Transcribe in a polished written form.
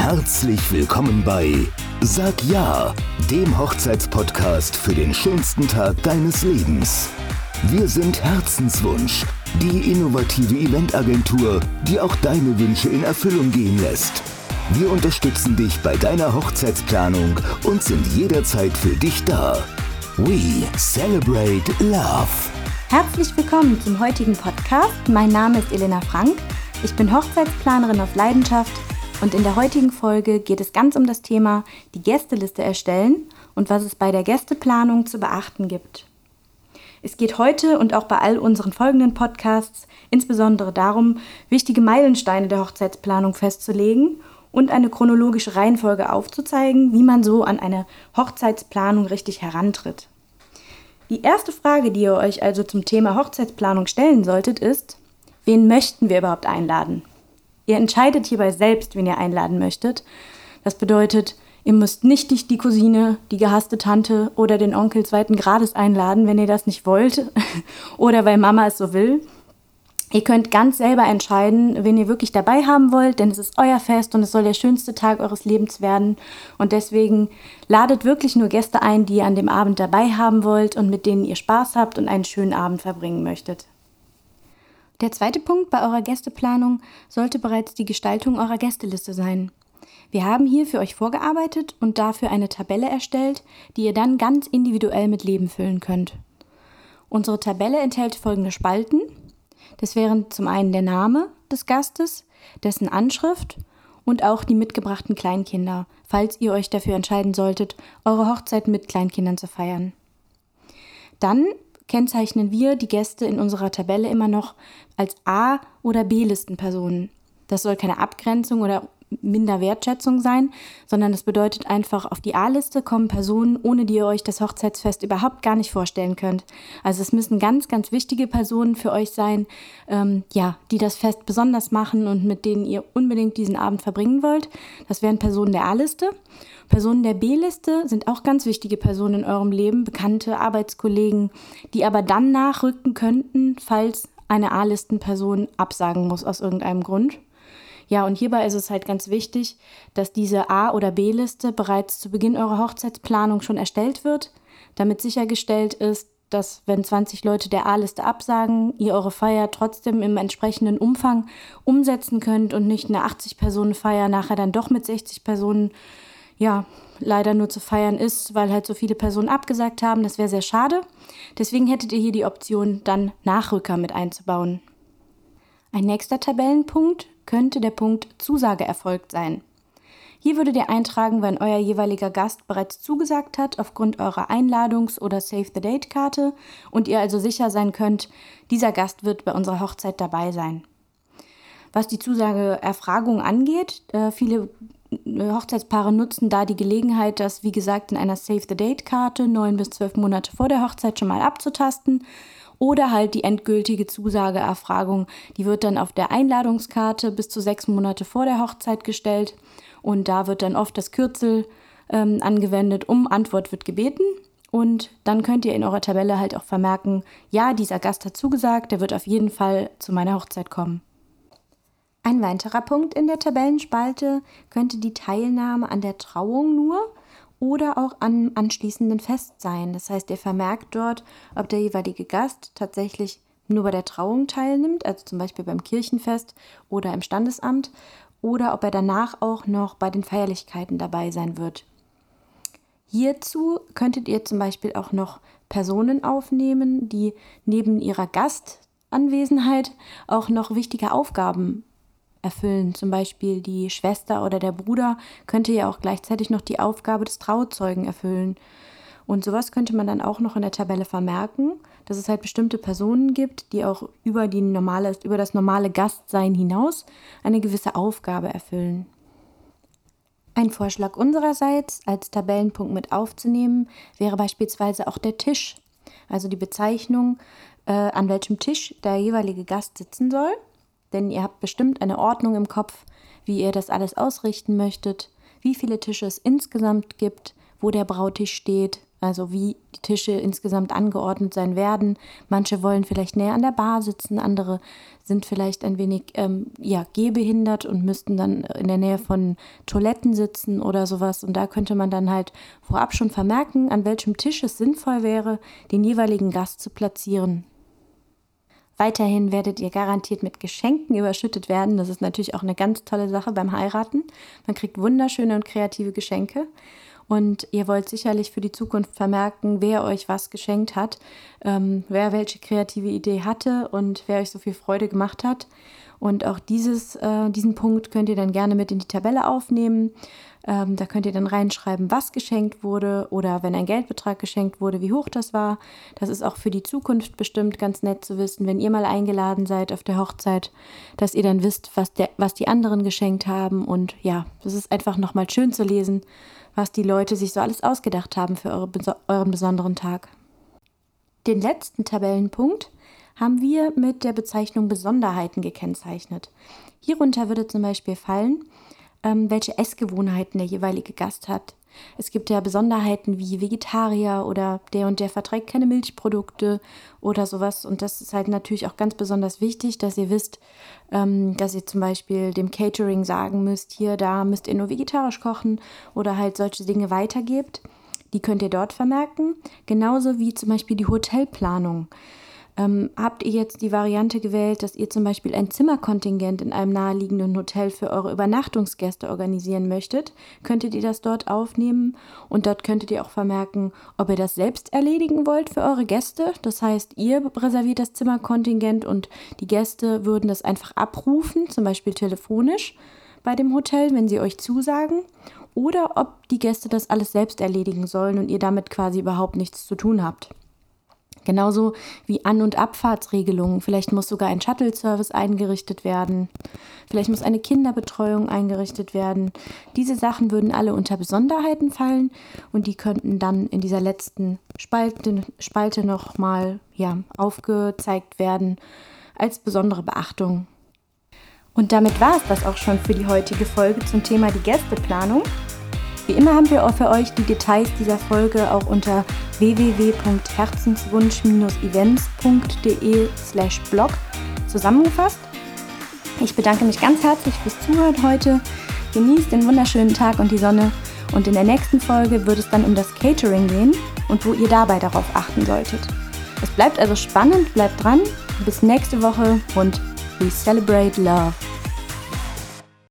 Herzlich willkommen bei Sag Ja, dem Hochzeitspodcast für den schönsten Tag deines Lebens. Wir sind Herzenswunsch, die innovative Eventagentur, die auch deine Wünsche in Erfüllung gehen lässt. Wir unterstützen dich bei deiner Hochzeitsplanung und sind jederzeit für dich da. We celebrate love. Herzlich willkommen zum heutigen Podcast. Mein Name ist Elena Frank. Ich bin Hochzeitsplanerin auf Leidenschaft und in der heutigen Folge geht es ganz um das Thema die Gästeliste erstellen und was es bei der Gästeplanung zu beachten gibt. Es geht heute und auch bei all unseren folgenden Podcasts insbesondere darum, wichtige Meilensteine der Hochzeitsplanung festzulegen und eine chronologische Reihenfolge aufzuzeigen, wie man so an eine Hochzeitsplanung richtig herantritt. Die erste Frage, die ihr euch also zum Thema Hochzeitsplanung stellen solltet, ist: Wen möchten wir überhaupt einladen? Ihr entscheidet hierbei selbst, wen ihr einladen möchtet. Das bedeutet, ihr müsst nicht die Cousine, die gehasste Tante oder den Onkel zweiten Grades einladen, wenn ihr das nicht wollt oder weil Mama es so will. Ihr könnt ganz selber entscheiden, wen ihr wirklich dabei haben wollt, denn es ist euer Fest und es soll der schönste Tag eures Lebens werden. Und deswegen ladet wirklich nur Gäste ein, die ihr an dem Abend dabei haben wollt und mit denen ihr Spaß habt und einen schönen Abend verbringen möchtet. Der zweite Punkt bei eurer Gästeplanung sollte bereits die Gestaltung eurer Gästeliste sein. Wir haben hier für euch vorgearbeitet und dafür eine Tabelle erstellt, die ihr dann ganz individuell mit Leben füllen könnt. Unsere Tabelle enthält folgende Spalten. Das wären zum einen der Name des Gastes, dessen Anschrift und auch die mitgebrachten Kleinkinder, falls ihr euch dafür entscheiden solltet, eure Hochzeit mit Kleinkindern zu feiern. Dann kennzeichnen wir die Gäste in unserer Tabelle immer noch als A- oder B-Listenpersonen. Das soll keine Abgrenzung oder Minderwertschätzung sein, sondern das bedeutet einfach, auf die A-Liste kommen Personen, ohne die ihr euch das Hochzeitsfest überhaupt gar nicht vorstellen könnt. Also es müssen ganz, ganz wichtige Personen für euch sein, die das Fest besonders machen und mit denen ihr unbedingt diesen Abend verbringen wollt. Das wären Personen der A-Liste. Personen der B-Liste sind auch ganz wichtige Personen in eurem Leben, bekannte Arbeitskollegen, die aber dann nachrücken könnten, falls eine A-Listenperson absagen muss aus irgendeinem Grund. Ja, und hierbei ist es halt ganz wichtig, dass diese A- oder B-Liste bereits zu Beginn eurer Hochzeitsplanung schon erstellt wird, damit sichergestellt ist, dass, wenn 20 Leute der A-Liste absagen, ihr eure Feier trotzdem im entsprechenden Umfang umsetzen könnt und nicht eine 80-Personen-Feier nachher dann doch mit 60 Personen leider nur zu feiern ist, weil halt so viele Personen abgesagt haben. Das wäre sehr schade. Deswegen hättet ihr hier die Option, dann Nachrücker mit einzubauen. Ein nächster Tabellenpunkt könnte der Punkt Zusage erfolgt sein. Hier würdet ihr eintragen, wenn euer jeweiliger Gast bereits zugesagt hat aufgrund eurer Einladungs- oder Save-the-Date-Karte und ihr also sicher sein könnt, dieser Gast wird bei unserer Hochzeit dabei sein. Was die Zusageerfragung angeht, viele Hochzeitspaare nutzen da die Gelegenheit, das, wie gesagt, in einer Save-the-Date-Karte 9 bis 12 Monate vor der Hochzeit schon mal abzutasten. Oder halt die endgültige Zusageerfragung, die wird dann auf der Einladungskarte bis zu 6 Monate vor der Hochzeit gestellt. Und da wird dann oft das Kürzel angewendet, Antwort wird gebeten. Und dann könnt ihr in eurer Tabelle halt auch vermerken, ja, dieser Gast hat zugesagt, der wird auf jeden Fall zu meiner Hochzeit kommen. Ein weiterer Punkt in der Tabellenspalte könnte die Teilnahme an der Trauung nur oder auch am anschließenden Fest sein. Das heißt, ihr vermerkt dort, ob der jeweilige Gast tatsächlich nur bei der Trauung teilnimmt, also zum Beispiel beim Kirchenfest oder im Standesamt, oder ob er danach auch noch bei den Feierlichkeiten dabei sein wird. Hierzu könntet ihr zum Beispiel auch noch Personen aufnehmen, die neben ihrer Gastanwesenheit auch noch wichtige Aufgaben erfüllen. Zum Beispiel die Schwester oder der Bruder könnte ja auch gleichzeitig noch die Aufgabe des Trauzeugen erfüllen. Und sowas könnte man dann auch noch in der Tabelle vermerken, dass es halt bestimmte Personen gibt, die auch über das normale Gastsein hinaus eine gewisse Aufgabe erfüllen. Ein Vorschlag unsererseits, als Tabellenpunkt mit aufzunehmen, wäre beispielsweise auch der Tisch. Also die Bezeichnung, an welchem Tisch der jeweilige Gast sitzen soll. Denn ihr habt bestimmt eine Ordnung im Kopf, wie ihr das alles ausrichten möchtet, wie viele Tische es insgesamt gibt, wo der Brautisch steht, Also wie die Tische insgesamt angeordnet sein werden. Manche wollen vielleicht näher an der Bar sitzen, andere sind vielleicht ein wenig gehbehindert und müssten dann in der Nähe von Toiletten sitzen oder sowas. Und da könnte man dann halt vorab schon vermerken, an welchem Tisch es sinnvoll wäre, den jeweiligen Gast zu platzieren. Weiterhin werdet ihr garantiert mit Geschenken überschüttet werden. Das ist natürlich auch eine ganz tolle Sache beim Heiraten. Man kriegt wunderschöne und kreative Geschenke. Und ihr wollt sicherlich für die Zukunft vermerken, wer euch was geschenkt hat, wer welche kreative Idee hatte und wer euch so viel Freude gemacht hat. Und auch diesen Punkt könnt ihr dann gerne mit in die Tabelle aufnehmen. Da könnt ihr dann reinschreiben, was geschenkt wurde oder wenn ein Geldbetrag geschenkt wurde, wie hoch das war. Das ist auch für die Zukunft bestimmt ganz nett zu wissen, wenn ihr mal eingeladen seid auf der Hochzeit, dass ihr dann wisst, was die anderen geschenkt haben. Und ja, das ist einfach nochmal schön zu lesen, was die Leute sich so alles ausgedacht haben für euren besonderen Tag. Den letzten Tabellenpunkt haben wir mit der Bezeichnung Besonderheiten gekennzeichnet. Hierunter würde zum Beispiel fallen, welche Essgewohnheiten der jeweilige Gast hat. Es gibt ja Besonderheiten wie Vegetarier oder der verträgt keine Milchprodukte oder sowas. Und das ist halt natürlich auch ganz besonders wichtig, dass ihr wisst, dass ihr zum Beispiel dem Catering sagen müsst, da müsst ihr nur vegetarisch kochen oder halt solche Dinge weitergebt. Die könnt ihr dort vermerken. Genauso wie zum Beispiel die Hotelplanung. Habt ihr jetzt die Variante gewählt, dass ihr zum Beispiel ein Zimmerkontingent in einem naheliegenden Hotel für eure Übernachtungsgäste organisieren möchtet, könntet ihr das dort aufnehmen und dort könntet ihr auch vermerken, ob ihr das selbst erledigen wollt für eure Gäste. Das heißt, ihr reserviert das Zimmerkontingent und die Gäste würden das einfach abrufen, zum Beispiel telefonisch bei dem Hotel, wenn sie euch zusagen, oder ob die Gäste das alles selbst erledigen sollen und ihr damit quasi überhaupt nichts zu tun habt. Genauso wie An- und Abfahrtsregelungen. Vielleicht muss sogar ein Shuttle-Service eingerichtet werden. Vielleicht muss eine Kinderbetreuung eingerichtet werden. Diese Sachen würden alle unter Besonderheiten fallen und die könnten dann in dieser letzten Spalte nochmal aufgezeigt werden als besondere Beachtung. Und damit war es das auch schon für die heutige Folge zum Thema die Gästeplanung. Wie immer haben wir für euch die Details dieser Folge auch unter www.herzenswunsch-events.de/blog zusammengefasst. Ich bedanke mich ganz herzlich fürs Zuhören heute. Genießt den wunderschönen Tag und die Sonne. Und in der nächsten Folge wird es dann um das Catering gehen und wo ihr dabei darauf achten solltet. Es bleibt also spannend, bleibt dran. Bis nächste Woche und we celebrate love.